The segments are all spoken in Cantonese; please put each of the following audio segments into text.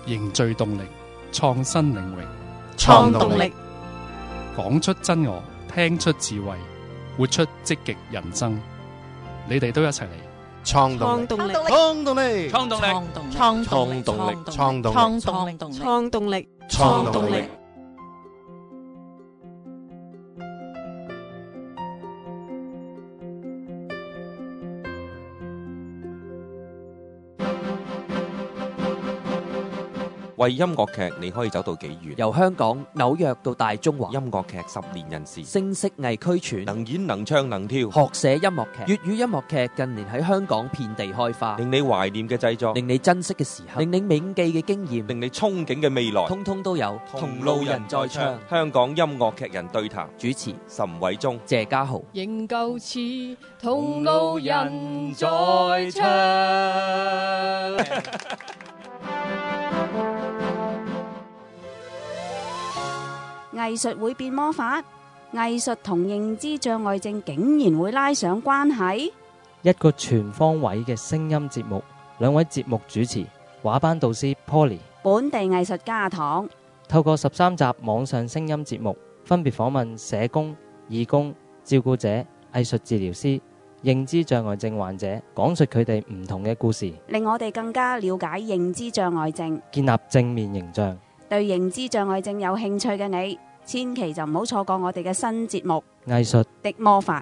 凝聚動力，創新領域， 創動力， 講出真我，聽出智慧，活出積極人生。你哋都一齊嚟創動力， 創動力， 創動力， 創動力，創動力，創動力， 創動力，創動力， 創動力。 為音樂劇你可以走到幾遠？ 由香港紐約到大中華， 音樂劇10年人士， 聲色藝俱全， 能演能唱能跳， 學寫音樂劇。粵語音樂劇近年喺香港遍地開花， 令你懷念嘅製作， 令你珍惜嘅時刻，令你銘記嘅經驗， 令你憧憬嘅未來， 通通都有。 同路人在唱，香港音樂劇人對談， 主持岑偉忠、 謝家豪。 仍舊似同路人在唱。 藝術會變魔法，藝術同認知障礙症竟然會拉上關係。 一個全方位嘅聲音節目，兩位節目主持，畫班導師 Poly， 本地藝術家阿唐， 透過13集網上聲音節目，分別訪問社工、義工、照顧者、藝術治療師、認知障礙症患者，講述佢哋唔同嘅故事， 令我哋更加了解認知障礙症， 建立正面形象。 對認知障礙症有興趣嘅你，千祈就唔好錯過我哋嘅新節目《 藝術的魔法》。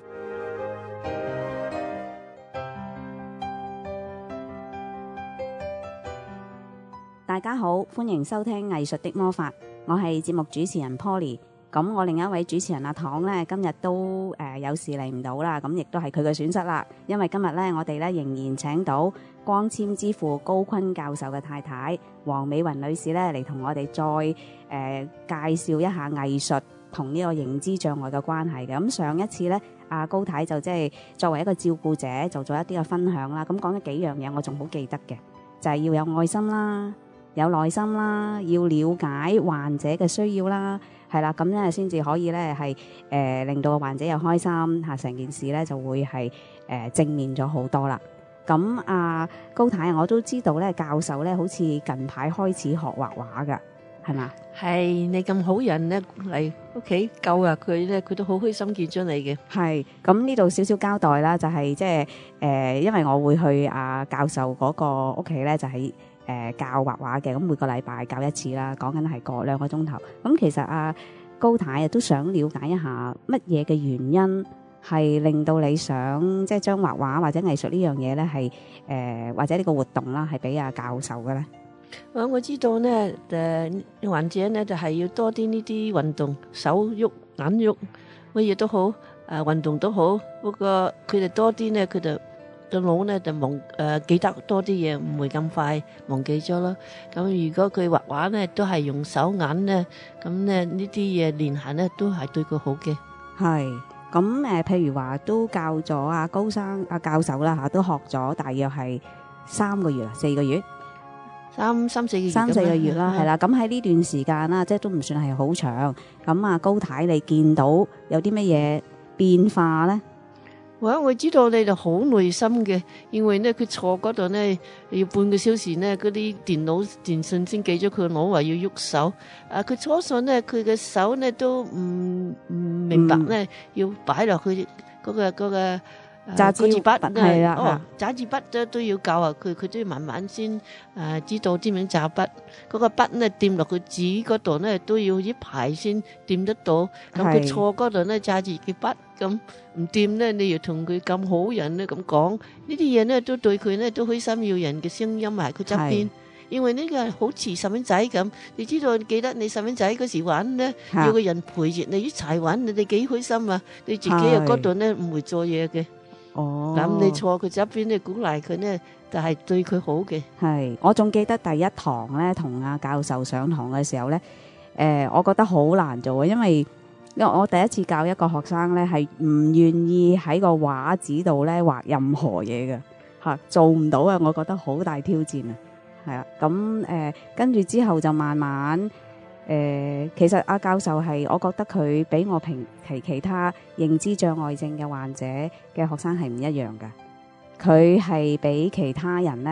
大家好，歡迎收聽《藝術的魔法》，我係節目主持人 Poly。咁我另一位主持人阿唐呢，今日都有事嚟唔到啦，咁亦都係佢嘅損失啦。因為今日呢，我哋呢仍然請到光纖之父高錕教授嘅太太黃美雲女士呢嚟同我哋再介紹一下藝術同呢個認知障礙嘅關係嘅。咁上一次呢，阿高太就即係作為一個照顧者，就做一啲嘅分享啦。咁講咗幾樣嘢，我仲好記得嘅，就係要有愛心啦，有耐心啦，要了解患者嘅需要啦。係啦，咁咧先至可以咧係令到個患者又開心嚇，成件事咧就會係正面咗好多啦。咁高太我都知道咧，教授咧好似近排開始學畫畫噶，係嘛？ 係你咁好人咧嚟屋企救啊佢咧，佢都好開心見咗你嘅。 係咁呢度少少交代啦，就係即係因為我會去教授嗰個屋企咧，就係教畫畫嘅，咁每個禮拜教一次啦，講緊係個2個鐘頭。咁其實高太都想了解一下乜嘢嘅原因係令到你想即係將畫畫或者藝術呢樣嘢咧係或者呢個活動啦係俾教授嘅咧？ 我知道咧患者咧就係要多啲呢啲運動，手喐眼喐乜嘢都好，運動都好。不過佢哋多啲咧，佢就個腦咧就記得多啲嘢，唔會咁快忘記咗咯。咁如果佢畫畫咧都係用手眼咧，咁咧呢啲嘢練下咧都係對佢好嘅。 係咁譬如話都教咗高生教授啦嚇，都學咗大約係3個月4個月三四個月 3-4個月啦，係啦。咁喺呢段時間啦，即係都唔算係好長。咁高太你見到有啲乜嘢變化咧？ 我知道你就好耐心嘅，因為咧佢坐嗰度咧要半個小時咧，嗰啲電信先記咗佢腦話要喐手。佢初上咧佢嘅手咧都唔明白咧，要擺落去嗰個揸支筆係啦， 揸支筆都要教啊，佢都要慢慢先知道點樣揸筆。嗰個筆咧掂落佢紙嗰度咧都要一排先掂得到。咁佢坐嗰度咧揸住支筆咁唔掂咧，你要同佢咁好人咧咁講呢啲嘢咧，都對佢咧都開心，要人嘅聲音喺佢側邊。因為呢個好似細蚊仔咁，你知道記得你細蚊仔嗰時玩咧，有個人陪住你一齊玩，你哋幾開心啊！你自己喺嗰度咧唔會做嘢嘅。咁你坐佢側邊咧鼓勵佢咧，就係對佢好嘅。 係，我仲記得第一堂咧同教授上堂嘅時候咧，我覺得好難做，因為我第一次教一個學生咧係唔願意喺個畫紙度咧畫任何嘢嘅嚇，做唔到啊！我覺得好大挑戰啊，係啊。咁跟住之後就慢慢其實教授係，我覺得佢比我其他認知障礙症嘅患者嘅學生係唔一樣嘅。佢係比其他人咧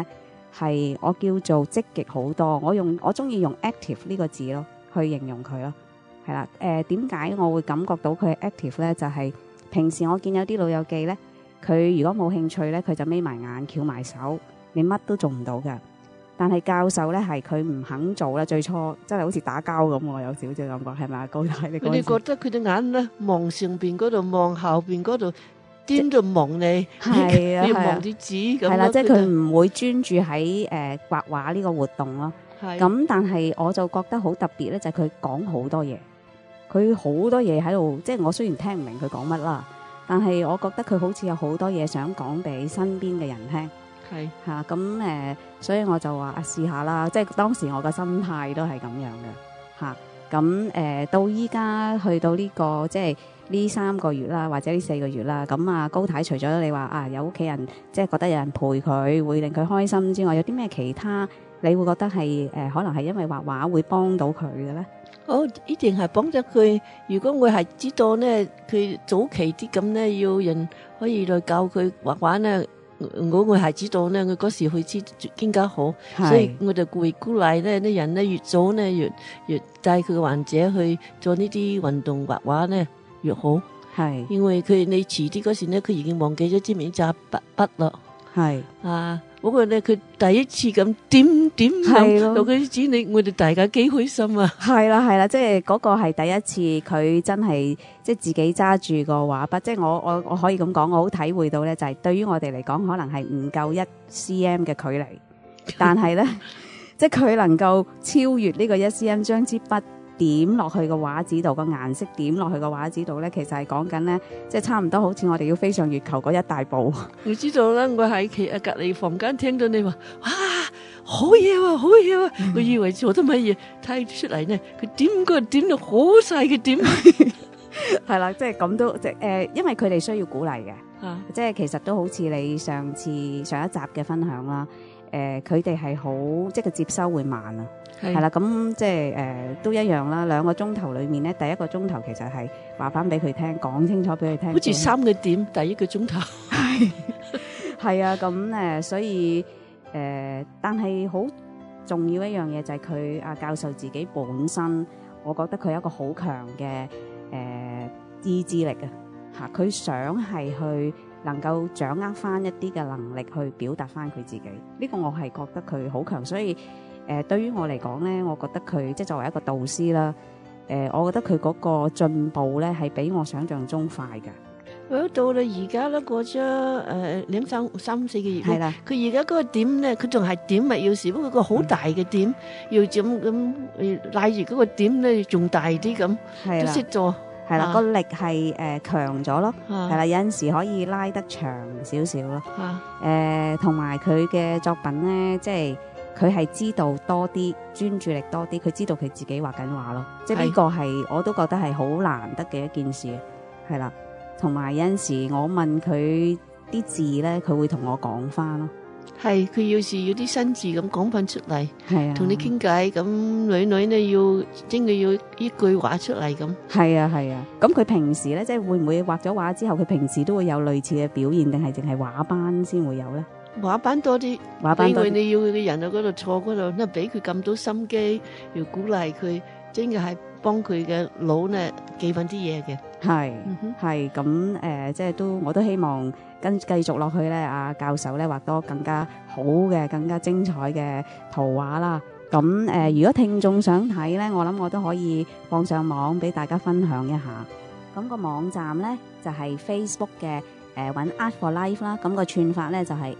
係我叫做積極好多。我中意用 active 呢個字咯，去形容佢咯。係啦，點解我會感覺到佢係 active 咧？就係平時我見有啲老友記咧，佢如果冇興趣咧，佢就眯埋眼翹埋手，你乜都做唔到㗎。但係教授咧係佢唔肯做啦，最初真係好似打交咁，我有少少感覺係咪啊？高太，你覺得佢對眼咧望上邊嗰度，望後邊嗰度，點都望你， 係啊， 你望啲紙咁。 係啦，即係佢唔會專注喺畫畫呢個活動咯。咁但係我就覺得好特別咧，就係佢講好多嘢。佢好多嘢喺度，即係我雖然聽唔明佢講乜啦，但係我覺得佢好似有好多嘢想講俾身邊嘅人聽。係嚇咁所以我就話試下啦，即係當時我個心態都係咁樣嘅嚇。咁到依家去到呢個即係呢3個月啦，或者呢4個月啦，咁啊高太除咗你話有屋企人即係覺得有人陪佢會令佢開心之外，有啲咩其他你會覺得係可能係因為畫畫會幫到佢嘅咧？ 一定係幫咗佢。如果我係知道咧，佢早期啲咁咧，要人可以來教佢畫畫咧，我係知道咧，我嗰時去知更加好，所以我就會鼓勵咧啲人咧越早咧越帶佢嘅患者去做呢啲運動畫畫咧越好。係因為你遲啲嗰時咧，佢已經忘記咗支名揸筆啦。係啊。不過咧，佢第一次咁點落嗰啲紙，我哋大家幾開心啊！係啦，即係嗰個係第一次，佢真係即係自己揸住個畫筆，即係我可以咁講，我好體會到咧，就係對於我哋嚟講，可能係唔夠1 cm 嘅距離，但係咧，即係佢能夠超越呢個1 cm，將支筆點落去個畫紙度，個顏色點落去個畫紙度咧，其實係講緊咧，即係差唔多好似我哋要飛上月球嗰一大步。你知道啦，我喺隔離房間聽到你話，哇，好嘢喎，好嘢喎，我以為做得乜嘢，睇出嚟呢，佢點個點到好細嘅點，係啦，即係咁都因為佢哋需要鼓勵嘅，即係其實都好似你上一集嘅分享啦，佢哋係好即係個接收會慢啊。係啦，咁即係都一樣啦。2個鐘頭裏面咧，第1個鐘頭其實係話翻俾佢聽，講清楚俾佢聽。好似3個點，第1個鐘頭。係啊，咁所以但係好重要一樣嘢就係佢教授自己本身，我覺得佢有一個好強嘅意志力啊！佢想係去能夠掌握翻一啲嘅能力去表達翻佢自己。呢個我係覺得佢好強，所以。對於我嚟講咧，我覺得佢即係作為一個導師啦，我覺得佢嗰個進步咧係比我想象中快㗎。到啦而家咧過咗2、3、4個月，係啦，佢而家嗰個點咧，佢仲係點咪要時，不過個好大嘅點，要咁拉住嗰個點咧，仲大啲咁，都識做。係啦，個力係強咗咯，係啦，有陣時可以拉得長少少咯。同埋佢嘅作品咧，即係。佢係知道多啲，專注力多啲，佢知道佢自己畫緊畫咯，即係呢個係我都覺得係好難得嘅一件事，係啦。同埋有陣時我問佢啲字咧，佢會同我講翻咯。係，佢要啲新字咁講翻出嚟，係啊，同你傾偈咁，女咧要真係要一句話出嚟咁。係啊，咁佢平時咧，即係會唔會畫咗畫之後，佢平時都會有類似嘅表現，定係淨係畫班先會有咧？畫班多啲，因為你要嘅人喺嗰度坐嗰度，咧俾佢咁多心機，要鼓勵佢，真嘅係幫佢嘅腦咧記翻啲嘢嘅。係咁即係我都希望繼續落去咧，阿教授咧畫多更加好嘅、更加精彩嘅圖畫啦。咁如果聽眾想睇咧，我諗我都可以放上網俾大家分享一下。咁個網站咧就係 Facebook 嘅。揾 Art for Life 啦，咁個串法咧就係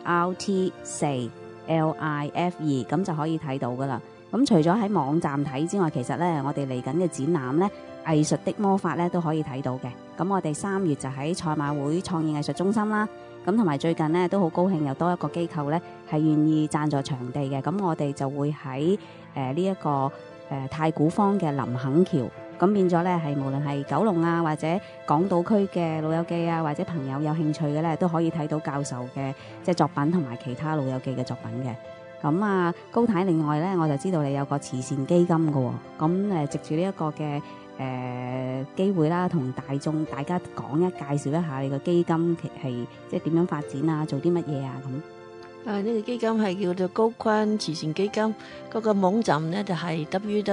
ART4LIFE 咁就可以睇到噶啦。咁除咗喺網站睇之外，其實咧我哋嚟緊嘅展覽咧，藝術的魔法咧都可以睇到嘅。咁我哋3月就喺賽馬會創意藝術中心啦。咁同埋最近咧都好高興有多一個機構咧係願意贊助場地嘅。咁我哋就會喺呢一個太古坊嘅林肯橋。咁變咗咧，係無論係九龍啊，或者港島區嘅老友記啊，或者朋友有興趣嘅咧，都可以睇到教授嘅即係作品同埋其他老友記嘅作品嘅。咁啊，高太另外咧，我就知道你有個慈善基金㗎喎。咁藉住呢一個嘅機會啦，同大家介紹一下你個基金係即係點樣發展啊，做啲乜嘢啊咁。 呢個基金係叫做高坤慈善基金，嗰個網站呢就係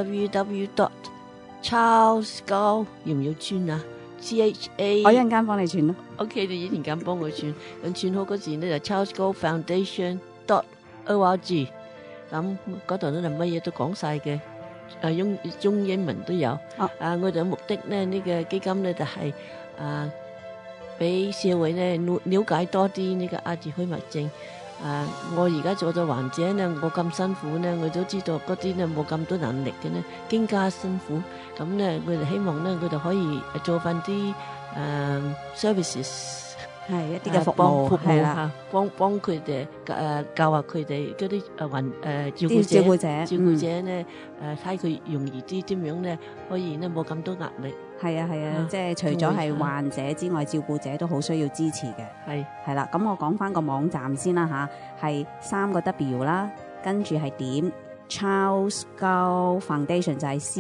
www.charlesgao 要唔要串啊 ？CHA 我一陣間幫你串咯。 OK， 你一陣間幫我串，咁串好嗰時呢就 charlesgaofoundation.org， 咁嗰度呢就乜嘢都講晒嘅，中英文都有。我哋嘅目的呢，呢個基金呢就係俾社會呢了解多啲呢個阿茲海默症。我而家做咗患者呢，我咁辛苦呢，我都知道嗰啲呢冇咁多能力嘅呢，更加辛苦。咁呢，我哋希望呢，佢哋可以做翻啲services， 係一啲嘅服務係啦，幫佢哋教下佢哋嗰啲照顧者呢，睇佢容易啲點樣呢，可以呢冇咁多壓力。係啊，即係除咗係患者之外，照顧者都好需要支持嘅。係啦，咁我講翻個網站先啦吓，係3個 W 啦，跟住係點 Charlesgao Foundation 就係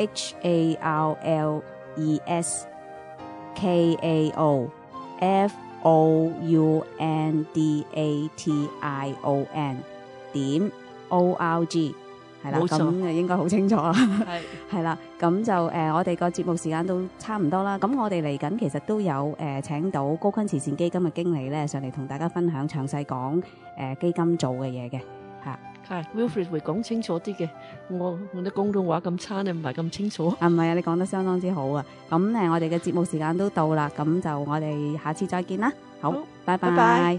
CHARLESGAOFOUNDATION 點 ORG。係啦，咁就應該好清楚啦。係啦，咁就我哋個節目時間都差唔多啦。咁我哋嚟緊其實都有請到高坤慈善基金嘅經理咧上嚟同大家分享詳細講基金做嘅嘢嘅嚇。係 Wilfred 會講清楚啲嘅，我啲廣東話咁差咧，唔係咁清楚。唔係啊，你講得相當之好啊。咁我哋嘅節目時間都到啦，咁就我哋下次再見啦。好，拜拜。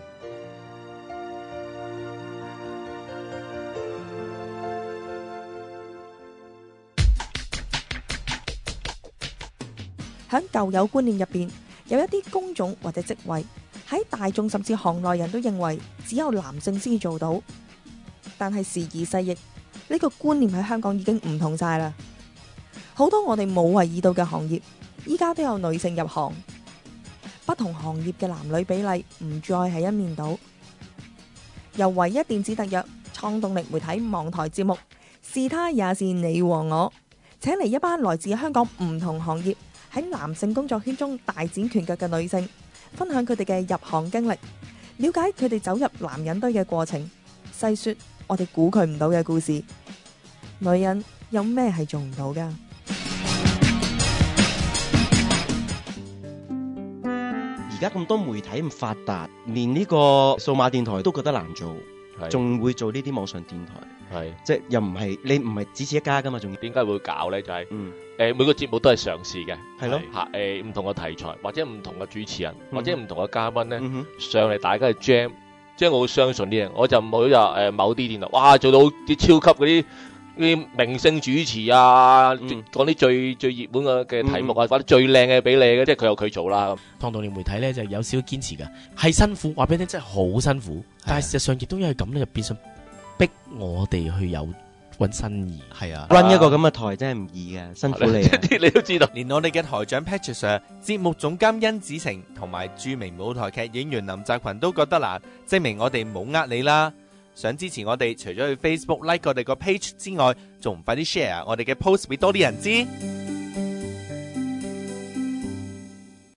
喺舊有觀念入邊，有一啲工種或者職位喺大眾甚至行內人都認為只有男性先做到，但係時移世易，呢個觀念喺香港已經唔同晒啦。好多我哋冇為意到嘅行業，依家都有女性入行。不同行業嘅男女比例唔再係一面倒。由唯一電子特約創動力媒體網台節目，是他也是你和我，請嚟一班來自香港唔同行業喺男性工作圈中大展拳腳嘅女性，分享佢哋嘅入行經歷，了解佢哋走入男人堆嘅過程，細說我哋估佢唔到嘅故事。女人有咩係做唔到㗎？ 而家咁多媒體咁發達，連呢個數碼電台都覺得難做，仲會做呢啲網上電台。係，即係又唔係你唔係只此一家噶嘛？仲要點解會搞咧？就係每個節目都係嘗試嘅， 係咯嚇唔同嘅題材，或者唔同嘅主持人，或者唔同嘅嘉賓咧上嚟，大家去 jam， 即係我會相信啲嘢，我就唔會話某啲電台，哇做到啲超級嗰啲明星主持啊，講啲最熱門嘅題目啊，或者最靚嘅俾你嘅，即係佢有佢做啦。 創動力媒體咧就有少少堅持嘅，係辛苦，話俾你聽真係好辛苦，但係事實上亦都因為咁咧，就變相逼我哋去揾新意。係啊 ，run 一個咁嘅台真係唔易嘅，辛苦你。 你都知道， 連我哋嘅台長 Patrick Sir、節目總監甄子成同埋著名舞台劇演員林澤群都覺得難，證明我哋冇呃你啦。想支持我哋，除咗去 Facebook like 我哋個 page 之外，仲唔快啲 share 我哋嘅 post 俾多啲人知？